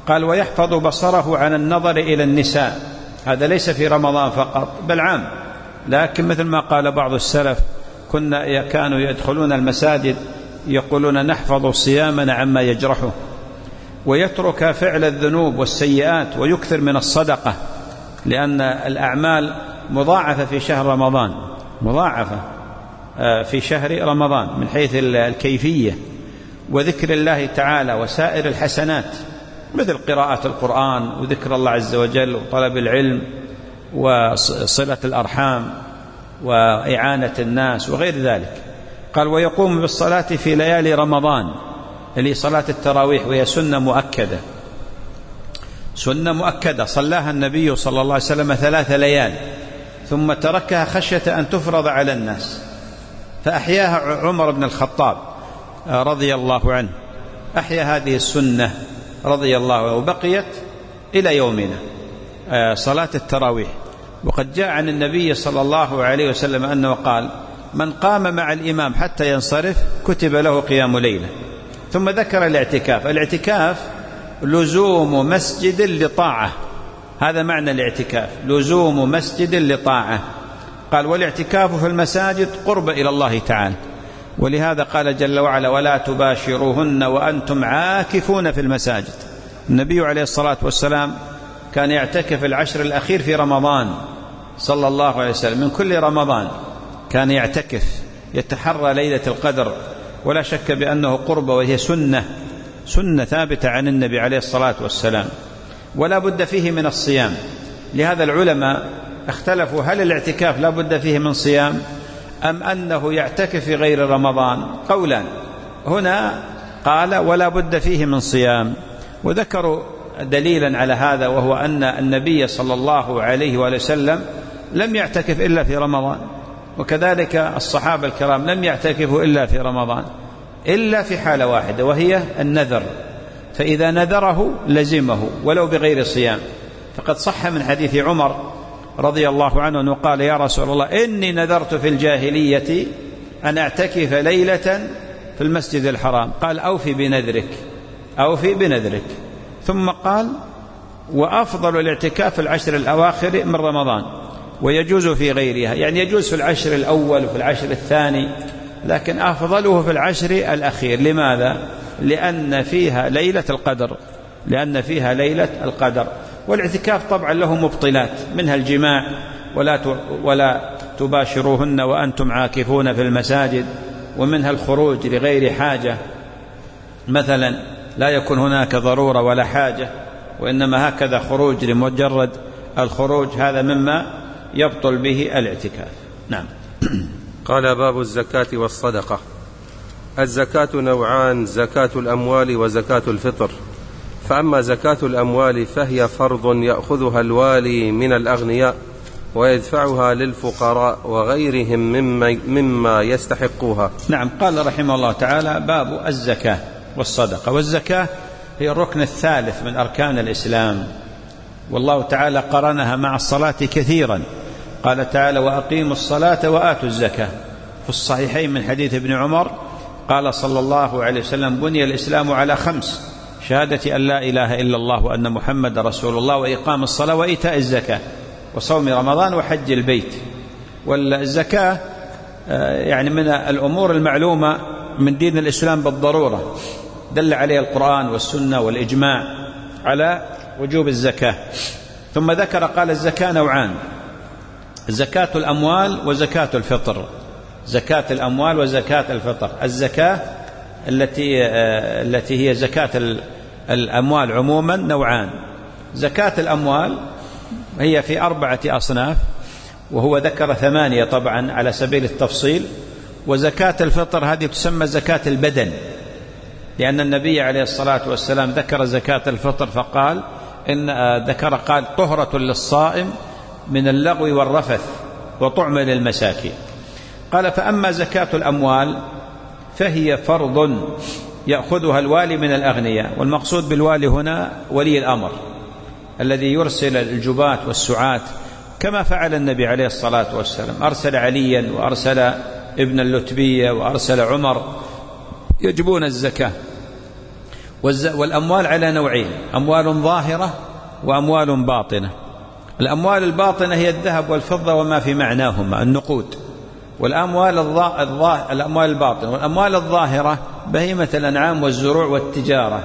قال ويحفظ بصره عن النظر إلى النساء، هذا ليس في رمضان فقط بل عام، لكن مثل ما قال بعض السلف كنا كانوا يدخلون المساجد يقولون نحفظ صيامنا عما يجرحه. ويترك فعل الذنوب والسيئات ويكثر من الصدقة، لأن الأعمال مضاعفة في شهر رمضان، مضاعفة في شهر رمضان من حيث الكيفية، وذكر الله تعالى وسائر الحسنات مثل قراءة القرآن وذكر الله عز وجل وطلب العلم وصلة الأرحام وإعانة الناس وغير ذلك. قال ويقوم بالصلاة في ليالي رمضان اللي صلاة التراويح، وهي سنة مؤكدة، سنة مؤكدة صلاها النبي صلى الله عليه وسلم ثلاث ليال ثم تركها خشية أن تفرض على الناس، فأحياها عمر بن الخطاب رضي الله عنه، أحيا هذه السنة رضي الله عنه، وبقيت إلى يومنا صلاة التراويح. وقد جاء عن النبي صلى الله عليه وسلم أنه قال من قام مع الإمام حتى ينصرف كتب له قيام ليلة. ثم ذكر الاعتكاف، الاعتكاف لزوم مسجد لطاعة، هذا معنى الاعتكاف، لزوم مسجد لطاعة. قال والاعتكاف في المساجد قرب إلى الله تعالى، ولهذا قال جل وعلا ولا تباشروهن وأنتم عاكفون في المساجد. النبي عليه الصلاة والسلام كان يعتكف العشر الأخير في رمضان صلى الله عليه وسلم، من كل رمضان كان يعتكف يتحرى ليلة القدر، ولا شك بأنه قرب، وهي سنة سنة ثابتة عن النبي عليه الصلاة والسلام، ولا بد فيه من الصيام. لهذا العلماء اختلفوا هل الاعتكاف لا بد فيه من صيام أم أنه يعتكف في غير رمضان؟ قولان. هنا قال ولا بد فيه من صيام، وذكروا دليلا على هذا، وهو أن النبي صلى الله عليه وآله وسلم لم يعتكف إلا في رمضان، وكذلك الصحابة الكرام لم يعتكفوا إلا في رمضان إلا في حالة واحدة وهي النذر، فإذا نذره لزمه ولو بغير صيام. فقد صح من حديث عمر رضي الله عنه أنه قال يا رسول الله إني نذرت في الجاهلية أن أعتكف ليلة في المسجد الحرام، قال أوفي بنذرك أوفي بنذرك. ثم قال وأفضل الاعتكاف في العشر الأواخر من رمضان، ويجوز في غيرها، يعني يجوز في العشر الأول وفي العشر الثاني، لكن أفضله في العشر الأخير. لماذا؟ لأن فيها ليلة القدر، لأن فيها ليلة القدر. والاعتكاف طبعا له مبطلات، منها الجماع، ولا ولا تباشروهن وأنتم عاكفون في المساجد، ومنها الخروج لغير حاجة، مثلا لا يكون هناك ضرورة ولا حاجة، وإنما هكذا خروج لمجرد الخروج، هذا مما يبطل به الاعتكاف. نعم. قال باب الزكاة والصدقة. الزكاة نوعان: زكاة الأموال وزكاة الفطر. فأما زكاة الأموال فهي فرض يأخذها الوالي من الأغنياء ويدفعها للفقراء وغيرهم مما, مما يستحقوها. نعم. قال رحمه الله تعالى باب الزكاة والصدقة. والزكاة هي الركن الثالث من أركان الإسلام، والله تعالى قرنها مع الصلاة كثيرا، قال تعالى وأقيموا الصلاة وآتوا الزكاة. في الصحيحين من حديث ابن عمر قال صلى الله عليه وسلم بني الإسلام على خمس: شهادة أن لا إله إلا الله وأن محمد رسول الله، وإقام الصلاة، وإيتاء الزكاة، وصوم رمضان، وحج البيت. والزكاة يعني من الأمور المعلومة من دين الإسلام بالضرورة، دل عليه القرآن والسنة والإجماع على وجوب الزكاة. ثم ذكر قال الزكاة نوعان: زكاة الأموال وزكاة الفطر. زكاة الأموال وزكاة الفطر. الزكاة التي التي هي زكاة الأموال عموما نوعان: زكاة الأموال هي في أربعة أصناف، وهو ذكر ثمانية طبعا على سبيل التفصيل. وزكاة الفطر هذه تسمى زكاة البدن، لأن النبي عليه الصلاة والسلام ذكر زكاة الفطر فقال إن ذكر قال طهرة للصائم من اللغو والرفث وطعم للمساكين. قال فأما زكاة الأموال فهي فرض يأخذها الوالي من الأغنياء، والمقصود بالوالي هنا ولي الأمر الذي يرسل الجباة والسعاة، كما فعل النبي عليه الصلاة والسلام، أرسل عليا وأرسل ابن اللتبية وأرسل عمر يجبون الزكاة. والأموال على نوعين: أموال ظاهرة وأموال باطنة. الأموال الباطنة هي الذهب والفضة وما في معناهما النقود، والأموال الظاهرة الأموال الباطنة. والأموال الظاهرة بهيمة الأنعام والزروع والتجارة.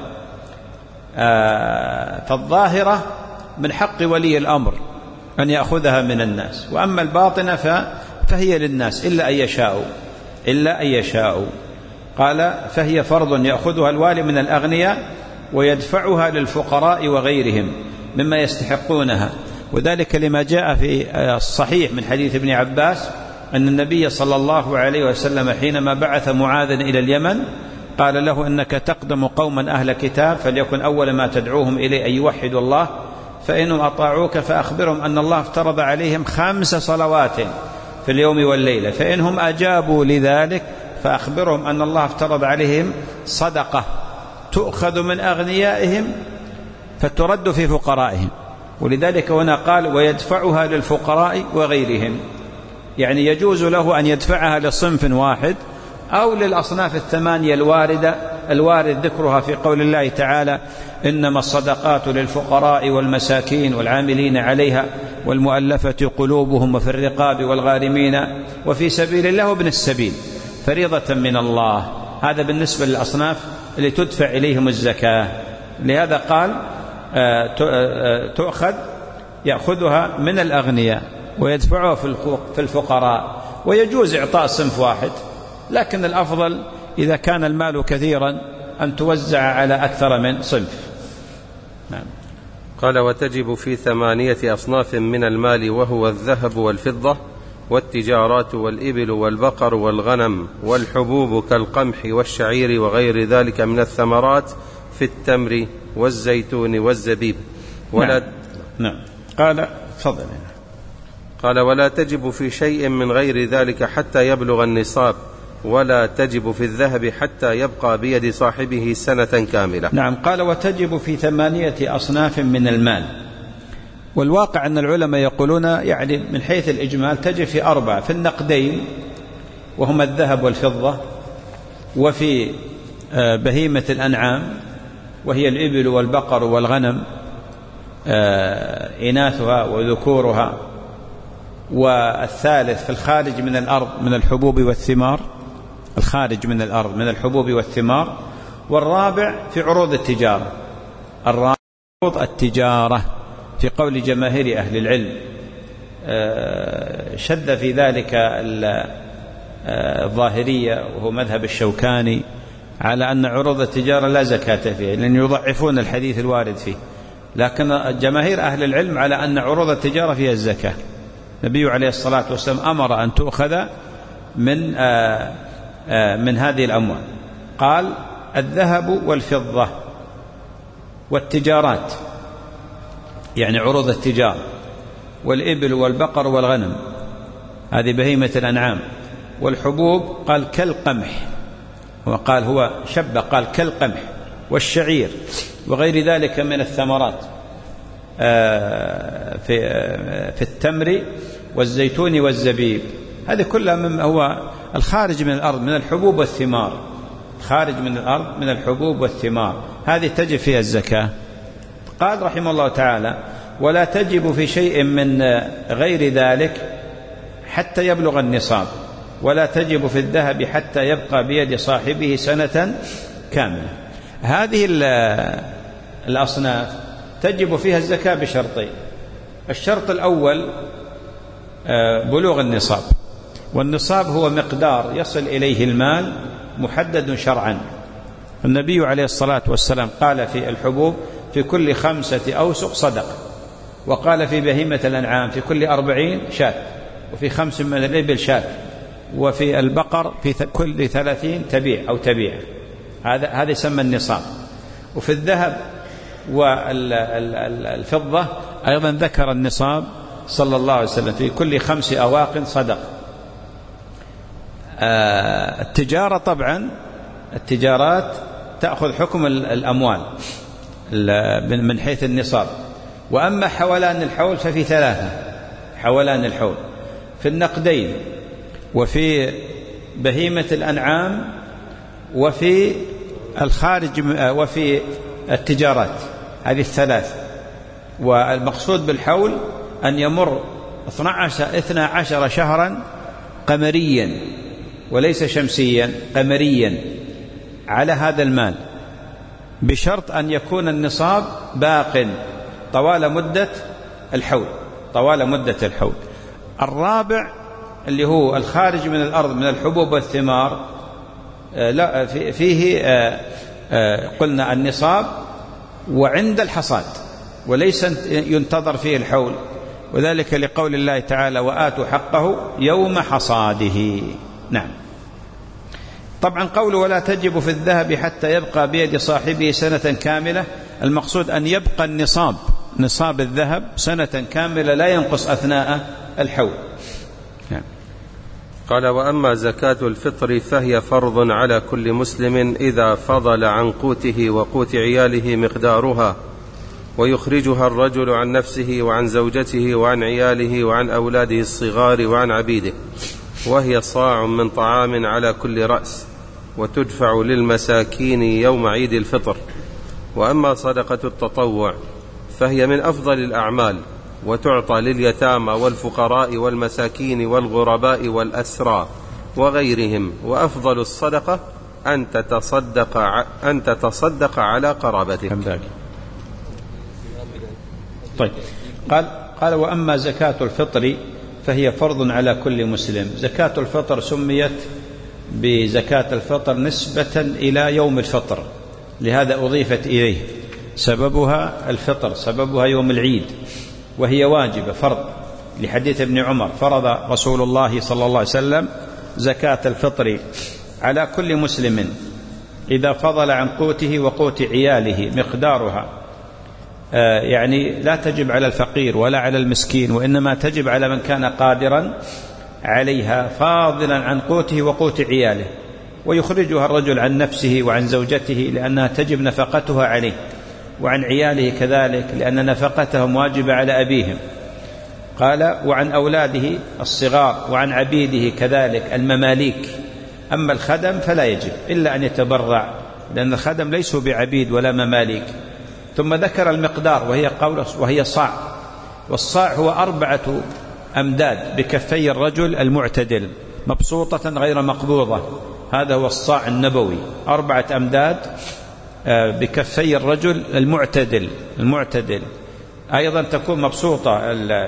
آه فالظاهرة من حق ولي الأمر أن يأخذها من الناس، وأما الباطنة فهي للناس إلا أن يشاءوا إلا أن يشاءوا قال: فهي فرض يأخذها الوالي من الأغنياء ويدفعها للفقراء وغيرهم مما يستحقونها، وذلك لما جاء في الصحيح من حديث ابن عباس أن النبي صلى الله عليه وسلم حينما بعث معاذا إلى اليمن قال له: إنك تقدم قوما أهل كتاب، فليكن أول ما تدعوهم إليه أن يوحدوا الله، فإنهم أطاعوك فأخبرهم أن الله افترض عليهم خمس صلوات في اليوم والليلة، فإنهم أجابوا لذلك فأخبرهم أن الله افترض عليهم صدقة تؤخذ من أغنيائهم فترد في فقرائهم. ولذلك هنا قال: ويدفعها للفقراء وغيرهم، يعني يجوز له أن يدفعها لصنف واحد أو للأصناف الثمانية الواردة الوارد ذكرها في قول الله تعالى: إنما الصدقات للفقراء والمساكين والعاملين عليها والمؤلفة قلوبهم وفي الرقاب والغارمين وفي سبيل الله وابن السبيل فريضة من الله. هذا بالنسبة للأصناف اللي تدفع إليهم الزكاة. لهذا قال: تؤخذ يأخذها من الأغنياء ويدفعها في الفقراء. ويجوز إعطاء صنف واحد، لكن الأفضل إذا كان المال كثيرا أن توزع على أكثر من صنف. نعم. قال: وتجب في ثمانية أصناف من المال، وهو الذهب والفضة والتجارات والإبل والبقر والغنم والحبوب كالقمح والشعير وغير ذلك من الثمرات في التمر والزيتون والزبيب. ولا نعم. نعم. قال: تفضل. قال: ولا تجب في شيء من غير ذلك حتى يبلغ النصاب، ولا تجب في الذهب حتى يبقى بيد صاحبه سنة كاملة. نعم. قال: وتجب في ثمانية أصناف من المال. والواقع أن العلماء يقولون يعني من حيث الإجمال تجب في أربعة: في النقدين وهما الذهب والفضة، وفي بهيمة الأنعام وهي الإبل والبقر والغنم إناثها وذكورها، والثالث في الخارج من الأرض من الحبوب والثمار، الخارج من الأرض من الحبوب والثمار، والرابع في عروض التجارة، الرابع عروض التجارة في قول جماهير أهل العلم. شد في ذلك الظاهرية وهو مذهب الشوكاني على أن عروض التجارة لا زكاة فيها، لأن يضعفون الحديث الوارد فيه، لكن جماهير أهل العلم على أن عروض التجارة فيها الزكاة. النبي عليه الصلاة والسلام أمر أن تؤخذ من آآ آآ من هذه الأموال. قال: الذهب والفضة والتجارات، يعني عروض التجارة، والإبل والبقر والغنم، هذه بهيمة الأنعام، والحبوب قال كالقمح، وقال هو شبه قال كالقمح والشعير وغير ذلك من الثمرات في في التمر والزيتون والزبيب. هذه كلها مما هو الخارج من الأرض من الحبوب والثمار، خارج من الأرض من الحبوب والثمار، هذه تجب فيها الزكاة. قال رحمه الله تعالى: ولا تجب في شيء من غير ذلك حتى يبلغ النصاب، ولا تجب في الذهب حتى يبقى بيد صاحبه سنة كاملة. هذه الأصناف تجب فيها الزكاة بشرطين: الشرط الأول بلوغ النصاب، والنصاب هو مقدار يصل إليه المال محدد شرعا. النبي عليه الصلاة والسلام قال في الحبوب: في كل خمسة أوسق صدق، وقال في بهيمة الأنعام: في كل أربعين شاة، وفي خمس من الإبل شاة، وفي البقر في كل ثلاثين تبيع أو تبيع. هذا هذا يسمى النصاب. وفي الذهب والفضة أيضا ذكر النصاب صلى الله عليه وسلم: في كل خمس أواق صدق. آه التجارة طبعا التجارات تأخذ حكم الأموال من حيث النصاب. وأما حولان الحول ففي ثلاثة: حولان الحول في النقدين، وفي بهيمة الأنعام، وفي الخارج وفي التجارات، هذه الثلاث. والمقصود بالحول أن يمر اثنا عشر شهرا قمريا وليس شمسيا، قمريا على هذا المال، بشرط أن يكون النصاب باق طوال مدة الحول، طوال مدة الحول. الرابع اللي هو الخارج من الأرض من الحبوب والثمار، لا فيه قلنا النصاب وعند الحصاد، وليس ينتظر فيه الحول، وذلك لقول الله تعالى وآتوا حقه يوم حصاده. نعم. طبعا قوله ولا تجب في الذهب حتى يبقى بيد صاحبه سنة كاملة، المقصود أن يبقى النصاب، نصاب الذهب سنة كاملة لا ينقص أثناء الحول. نعم. قال وأما زكاة الفطر فهي فرض على كل مسلم إذا فضل عن قوته وقوت عياله مقدارها، ويخرجها الرجل عن نفسه وعن زوجته وعن عياله وعن أولاده الصغار وعن عبيده، وهي صاع من طعام على كل رأس، وتدفع للمساكين يوم عيد الفطر. وأما صدقة التطوع فهي من أفضل الأعمال، وتعطى لليتامى والفقراء والمساكين والغرباء والأسرى وغيرهم، وأفضل الصدقة أن تتصدق, أن تتصدق على قرابتك. طيب. قال, قال وأما زكاة الفطر فهي فرض على كل مسلم. زكاة الفطر سميت بزكاة الفطر نسبة إلى يوم الفطر، لهذا أضيفت إليه، سببها الفطر، سببها يوم العيد، وهي واجبة فرض، لحديث ابن عمر فرض رسول الله صلى الله عليه وسلم زكاة الفطر على كل مسلم إذا فضل عن قوته وقوت عياله مقدارها، آه يعني لا تجب على الفقير ولا على المسكين، وإنما تجب على من كان قادرا عليها فاضلا عن قوته وقوت عياله، ويخرجها الرجل عن نفسه وعن زوجته لأنها تجب نفقتها عليه، وعن عياله كذلك لأن نفقتهم واجبة على أبيهم. قال وعن أولاده الصغار وعن عبيده كذلك المماليك. أما الخدم فلا يجب إلا أن يتبرع، لأن الخدم ليسوا بعبيد ولا مماليك. ثم ذكر المقدار وهي قول وهي صاع، والصاع هو أربعة أمداد بكفي الرجل المعتدل مبسوطة غير مقبوضة، هذا هو الصاع النبوي، أربعة أمداد بكفي الرجل المعتدل المعتدل أيضا تكون مبسوطة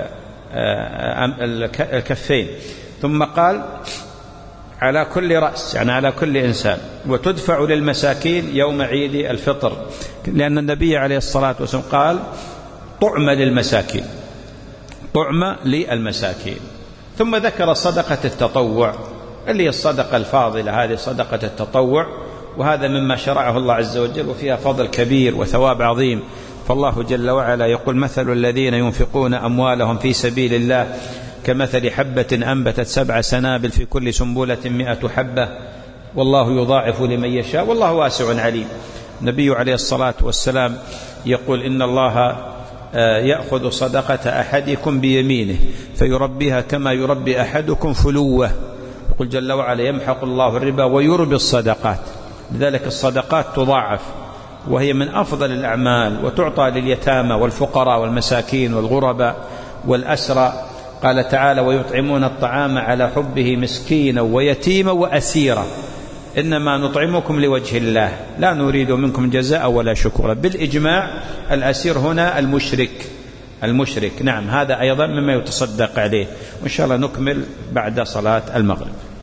الكفين. ثم قال على كل رأس، يعني على كل إنسان، وتدفع للمساكين يوم عيد الفطر، لأن النبي عليه الصلاة والسلام قال طعم للمساكين، طعم للمساكين. ثم ذكر صدقة التطوع اللي هي الصدقة الفاضلة، هذه صدقة التطوع، وهذا مما شرعه الله عز وجل، وفيها فضل كبير وثواب عظيم. فالله جل وعلا يقول مثل الذين ينفقون أموالهم في سبيل الله كمثل حبة أنبتت سبع سنابل في كل سنبلة مئة حبة والله يضاعف لمن يشاء والله واسع عليم. النبي عليه الصلاة والسلام يقول إن الله يأخذ صدقة أحدكم بيمينه فيربيها كما يربي أحدكم فلوه، يقول جل وعلا يمحق الله الربا ويربي الصدقات. لذلك الصدقات تضاعف وهي من أفضل الأعمال، وتعطى لليتامى والفقراء والمساكين والغرباء والأسرى. قال تعالى ويطعمون الطعام على حبه مسكينا ويتيما وأسيرا إنما نطعمكم لوجه الله لا نريد منكم جزاء ولا شكورا. بالإجماع الأسير هنا المشرك المشرك نعم، هذا أيضا مما يتصدق عليه. وإن شاء الله نكمل بعد صلاة المغرب.